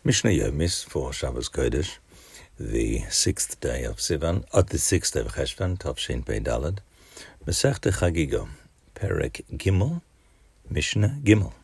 Mishnah Yomis for Shabbos Kodesh, the 6th day of Sivan, the 6th day of Cheshvan, Tavshin Pei Daled, Masechta Chagigo, Perek Gimel, Mishnah Gimel.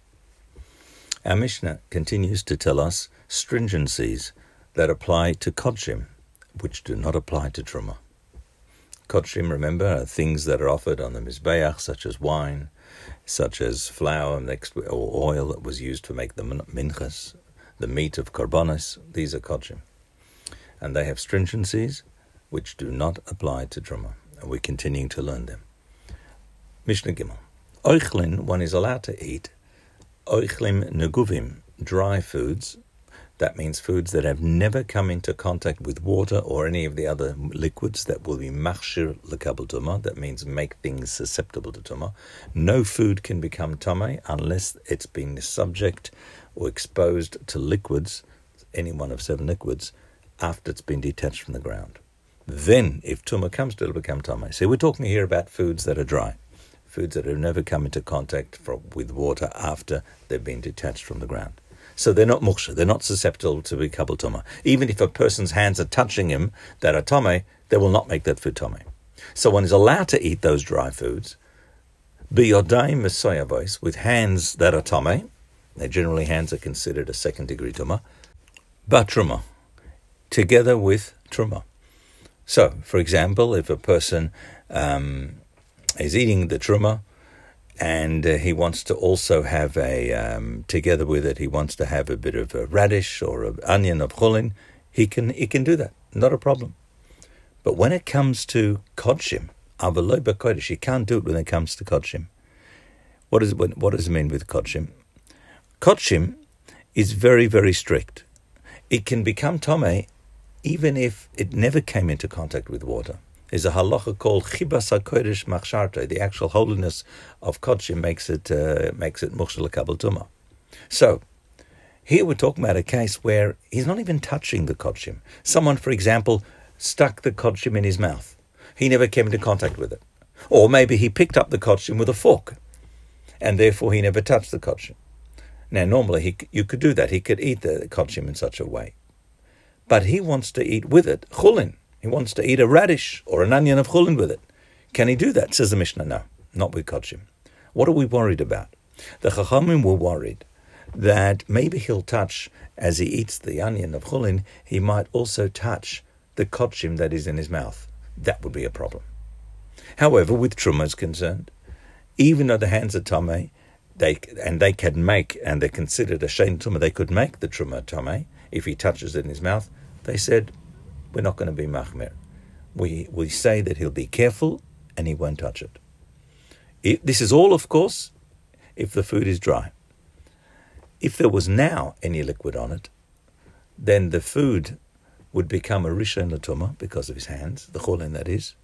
Our Mishnah continues to tell us stringencies that apply to Kodshim, which do not apply to Truma. Kodshim, remember, are things that are offered on the Mizbeach, such as wine, such as flour or oil that was used to make the minchas, the meat of korbanos. These are kodshim. And they have stringencies which do not apply to Truma. And we're continuing to learn them. Mishnah Gimel. Oichlin, one is allowed to eat oichlim neguvim, dry foods. That means foods that have never come into contact with water or any of the other liquids that will be machshir lekabel tumah. That means make things susceptible to tumah. No food can become tameh unless it's been subject or exposed to liquids, any one of 7 liquids, after it's been detached from the ground. Then, if tumah comes to it, it'll become tameh. So we're talking here about foods that are dry, foods that have never come into contact with water after they've been detached from the ground. So they're not muksha, they're not susceptible to be kabel tumah. Even if a person's hands are touching him that are tameh, they will not make that food tameh. So one is allowed to eat those dry foods, biyodayim mesoyavos, with hands that are tameh. Now, generally, hands are considered a second-degree tumah, but truma, together with truma. So, for example, if a person is eating the truma and he wants to also have together with it, he wants to have a bit of a radish or an onion of chulin, he can do that, not a problem. But when it comes to kodshim, avaloi b'kodesh, you can't do it when it comes to kodshim. What does it mean with kodshim? Kodshim is very, very strict. It can become tameh even if it never came into contact with water. There's a halacha called chibas hakodesh machsharta. The actual holiness of kodshim makes it muchshel lekabel tumah. So here we're talking about a case where he's not even touching the kodshim. Someone, for example, stuck the kodshim in his mouth. He never came into contact with it. Or maybe he picked up the kodshim with a fork, and therefore he never touched the kodshim. Now, normally you could do that. He could eat the kodshim in such a way. But he wants to eat with it chulin. He wants to eat a radish or an onion of chulin with it. Can he do that? Says the Mishnah, no, not with kodshim. What are we worried about? The Chachamim were worried that maybe he'll touch, as he eats the onion of chulin, he might also touch the kodshim that is in his mouth. That would be a problem. However, with truma is concerned, even though the hands are tameh, they can make, and they're considered a shein tumah, they could make the truma tameh if he touches it in his mouth. They said, we're not going to be machmir. We say that he'll be careful and he won't touch it. This is all, of course, if the food is dry. If there was now any liquid on it, then the food would become a rishon l'tumah because of his hands, the chulin that is,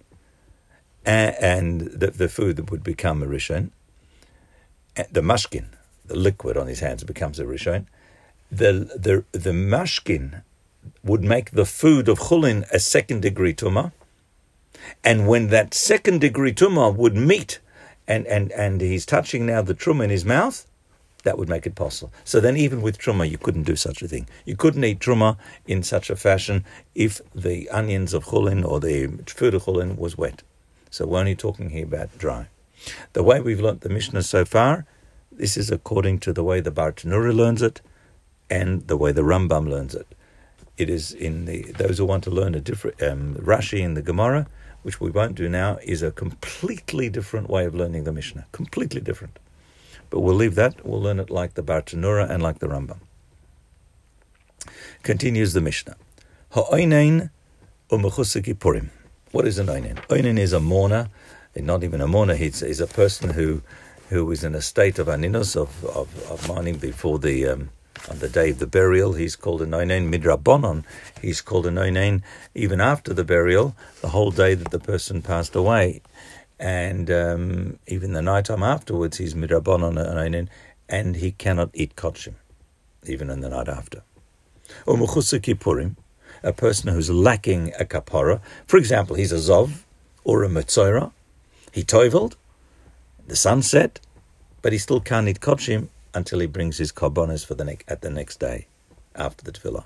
and the food would become a rishon. The mashkin, the liquid on his hands, becomes a rishon. The mashkin would make the food of chulin a second-degree tumah, and when that second-degree tumah would meet, and he's touching now the truma in his mouth, that would make it possible. So then even with truma, you couldn't do such a thing. You couldn't eat truma in such a fashion if the onions of chulin or the food of chulin was wet. So we're only talking here about dry. The way we've learnt the Mishnah so far, this is according to the way the Bartanura learns it and the way the Rambam learns it. It is those who want to learn a different Rashi in the Gemara, which we won't do now, is a completely different way of learning the Mishnah. Completely different. But we'll leave that. We'll learn it like the Bartanura and like the Rambam. Continues the Mishnah. Ha'oinein u'mechusei kippurim. What is an oinen? Oinen is a mourner. Not even a mourner, he's a person who is in a state of aninus, of mourning before on the day of the burial. He's called an oinen midrabanon. He's called an oinen even after the burial, the whole day that the person passed away. And even the night time afterwards, he's midrabanon an oinen, and he cannot eat kodshim, even in the night after. U'mechusei kippurim, a person who's lacking a kapara. For example, he's a zov or a metzora. He toiveled, the sun set, but he still can't eat kodshim until he brings his korbanos at the next day. after the tefillah.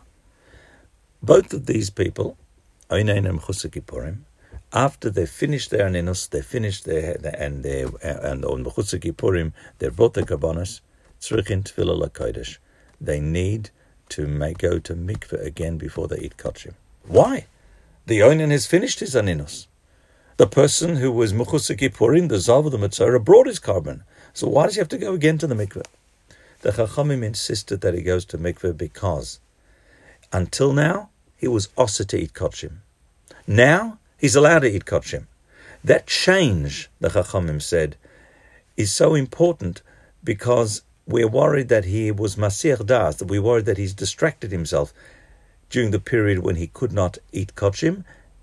Both of these people, Oinen and Mechusar Kippurim, after they finish their aninus, they finish and on Mechusar Kippurim, they've brought their kabbanos, tzrichin tefillah lakodesh. They need to go to mikveh again before they eat kachim. Why? The Oinen has finished his aninus. The person who was Mechusar Kippurim, the Zav of the Metzora, brought his carbon. So why does he have to go again to the mikveh? The Chachamim insisted that he goes to mikveh because until now, he was osur to eat kachim. Now, he's allowed to eat kachim. That change, the Chachamim said, is so important because we're worried that he was Masir Das, that we're worried that he's distracted himself during the period when he could not eat kachim,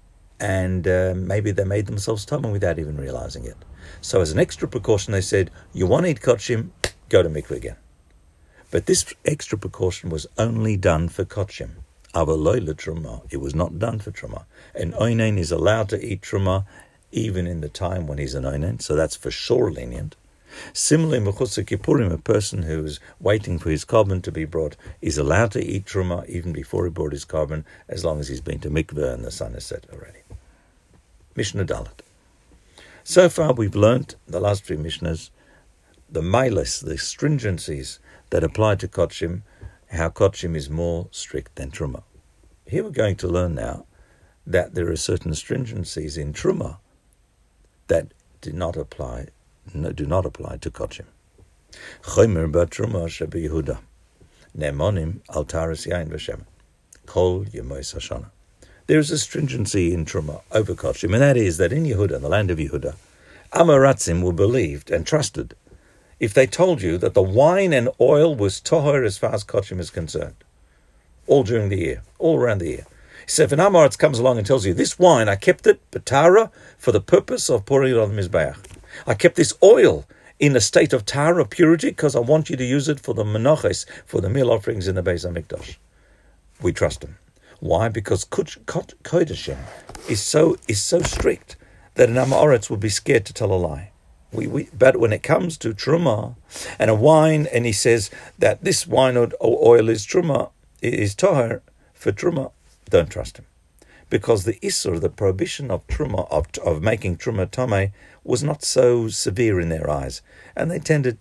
and maybe they made themselves tummy without even realizing it. So as an extra precaution, they said, you want to eat kachim, go to mikveh again. But this extra precaution was only done for kachim. Avaloi letruma. It was not done for truma. An oinen is allowed to eat truma even in the time when he's an oinen, so that's for sure lenient. Similarly, Mechusar Kippurim, a person who is waiting for his carbon to be brought, is allowed to eat truma even before he brought his carbon, as long as he's been to mikveh and the sun is set already. Mishnah Dalet. So far, we've learnt the last three Mishnahs, the mailas, the stringencies that apply to kachim, how kachim is more strict than truma. Here we're going to learn now that there are certain stringencies in truma that do not apply to kachim. Chomer b'truma shebi Yehuda, ne'monim al taras yain v'shem, kol yemois hashana. There is a stringency in truma over kachim, and that is that in Yehuda, the land of Yehuda, Amoratzim were believed and trusted if they told you that the wine and oil was tohar as far as kachim is concerned, all during the year, all around the year. So if an Amoritz comes along and tells you, this wine, I kept it, betara, for the purpose of pouring it on the Mizbeach. I kept this oil in a state of tara, purity, because I want you to use it for the menachos, for the meal offerings in the Beis HaMikdash. We trust him. Why? Because Kodeshim is so strict that an Amoritz would be scared to tell a lie. But when it comes to truma and a wine, and he says that this wine or oil is truma, is tohar for truma, don't trust him, because the isur, the prohibition of truma, of making truma tameh, was not so severe in their eyes, and they tended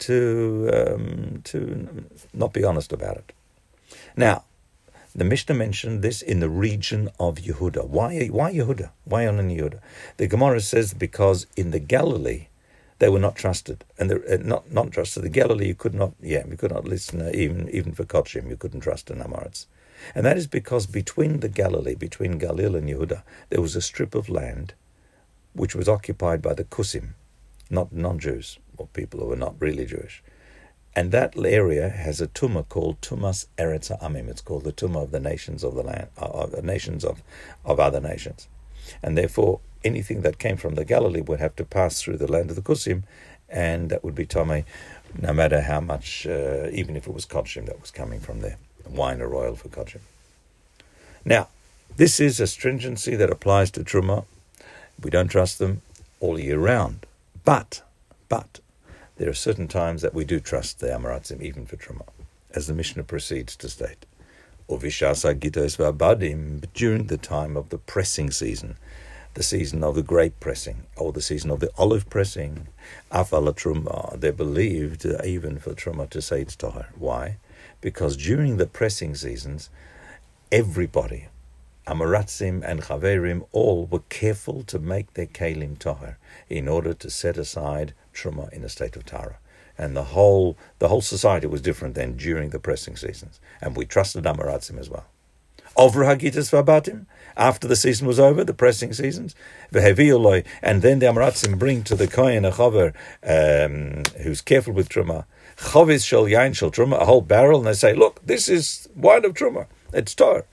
to not be honest about it. Now, the Mishnah mentioned this in the region of Yehuda. Why Yehuda? Why only Yehuda? The Gemara says because in the Galilee they were not trusted, and not trusted. The Galilee you could not listen even for kachim. You couldn't trust an Amoritz, and that is because between Galil and Yehuda, there was a strip of land which was occupied by the Kusim, not non-Jews or people who were not really Jewish. And that area has a tumah called Tumas Eretz Ha'amim. It's called the tumah of the nations of the land, the nations of other nations. And therefore, anything that came from the Galilee would have to pass through the land of the Kusim, and that would be tameh, no matter how much, even if it was kachim that was coming from there, wine or oil for kachim. Now, this is a stringency that applies to truma. We don't trust them all year round. But there are certain times that we do trust the Amoratzim, even for truma, as the Mishnah proceeds to state. Uvishasa gitos v'abadim, during the time of the pressing season, the season of the grape pressing, or the season of the olive pressing, afala truma, they're believed even for truma to say it's tohar. Why? Because during the pressing seasons, everybody, Amoratzim and Chaverim, all were careful to make their kelim tohar in order to set aside truma in a state of tara. And the whole society was different then during the pressing seasons. And we trusted Amoratzim as well. Over Hagitas Vabatim, after the season was over, the pressing seasons, Vehevioloi, and then the Amoratzim bring to the Kohen a Chaver who's careful with truma, Chavis shel yain shel truma, a whole barrel, and they say, look, this is wine of truma, it's tar.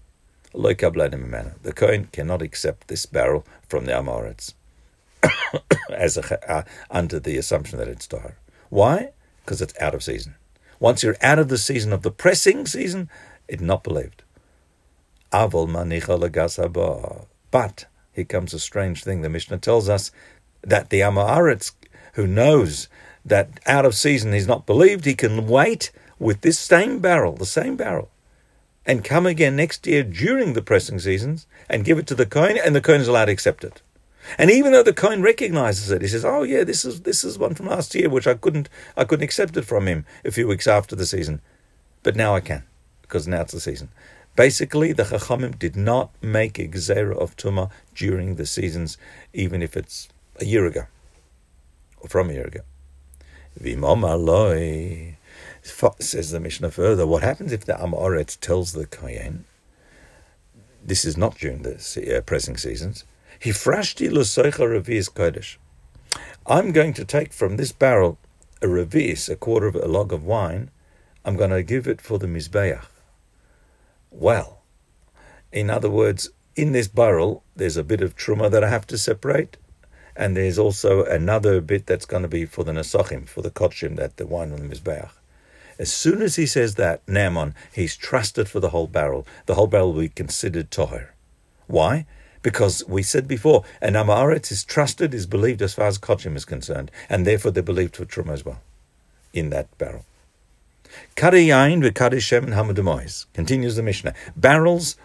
The Kohen cannot accept this barrel from the Amoritz as under the assumption that it's tar. Why? Because it's out of season. Once you're out of the season of the pressing season, it's not believed. But here comes a strange thing. The Mishnah tells us that the Amoritz, who knows that out of season he's not believed, he can wait with this same barrel, the same barrel, and come again next year during the pressing seasons and give it to the Kohen, and the Kohen is allowed to accept it. And even though the Kohen recognizes it, he says, "Oh yeah, this is one from last year, which I couldn't accept it from him a few weeks after the season, but now I can, because now it's the season." Basically, the Chachamim did not make a Gzeira of Tumah during the seasons, even if it's a year ago, or from a year ago. V'momar loi, says the Mishnah further, what happens if the Am Haaretz tells the Kohen, this is not during the pressing seasons, Hifrashti l'soicha revi'is kodesh, I'm going to take from this barrel a revi'is, a quarter of a log of wine, I'm going to give it for the Mizbeach. Well, in other words, in this barrel, there's a bit of truma that I have to separate, and there's also another bit that's going to be for the Nesachim, for the Kodshim, that the wine on the Mizbeach. As soon as he says that, Naaman, he's trusted for the whole barrel. The whole barrel will be considered toher. Why? Because we said before, an Am Haaretz is trusted, is believed as far as Kodshim is concerned, and therefore they're believed for truma as well, in that barrel. Kari yain v'kari shemen hamadumois, continues the Mishnah. Barrels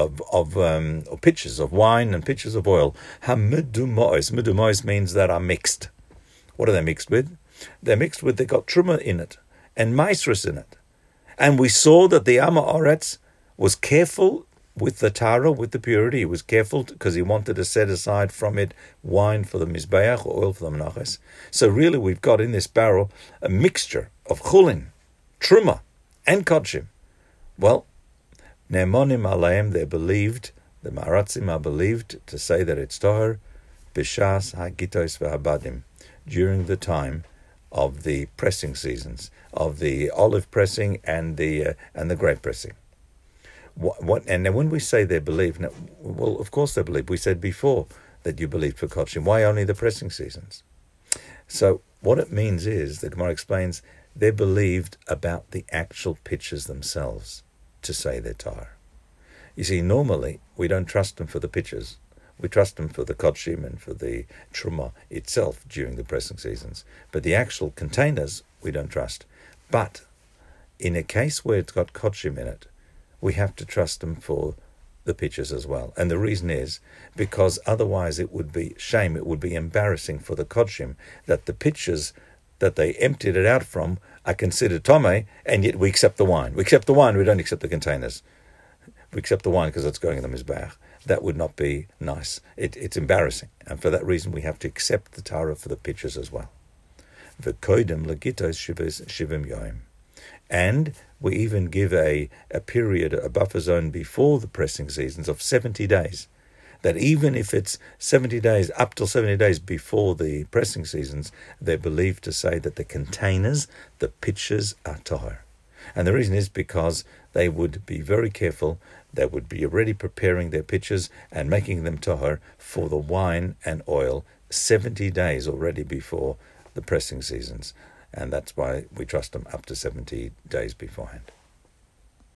or pitchers of wine and pitchers of oil, hamadumois. Medumois means that are mixed. What are they mixed with? They're mixed with, they got truma in it and maasros in it. And we saw that the Am Haaretz was careful with the tara, with the purity. He was careful because he wanted to set aside from it wine for the Mizbeach or oil for the Menachos. So really we've got in this barrel a mixture of chulin, truma, and kodshim. Well, ne'emonim aleim, they're believed, the Maharatzim are believed to say that it's toher, b'shas hagitos v'habadim, during the time of the pressing seasons, of the olive pressing and the grape pressing. And then when we say they're believed, now, well, of course they're believed. We said before that you believed for kodshim. Why only the pressing seasons? So what it means is, the Gemara explains, they're believed about the actual pitchers themselves to say they're tar. You see, normally we don't trust them for the pitchers. We trust them for the kodshim and for the truma itself during the pressing seasons. But the actual containers we don't trust. But in a case where it's got kodshim in it, we have to trust them for the pitchers as well. And the reason is because otherwise it would be shame, it would be embarrassing for the kodshim that the pitchers that they emptied it out from are considered tomei, and yet we accept the wine. We accept the wine, we don't accept the containers. We accept the wine because it's going in the Mizbeach. That would not be nice. It's embarrassing. And for that reason, we have to accept the Torah for the pitchers as well. V'koidem legitos shivim yoim. And we even give a period, a buffer zone before the pressing seasons of 70 days. That even if it's 70 days, up till 70 days before the pressing seasons, they're believed to say that the containers, the pitchers, are toher. And the reason is because they would be very careful. They would be already preparing their pitchers and making them toher for the wine and oil 70 days already before the pressing seasons. And that's why we trust them up to 70 days beforehand.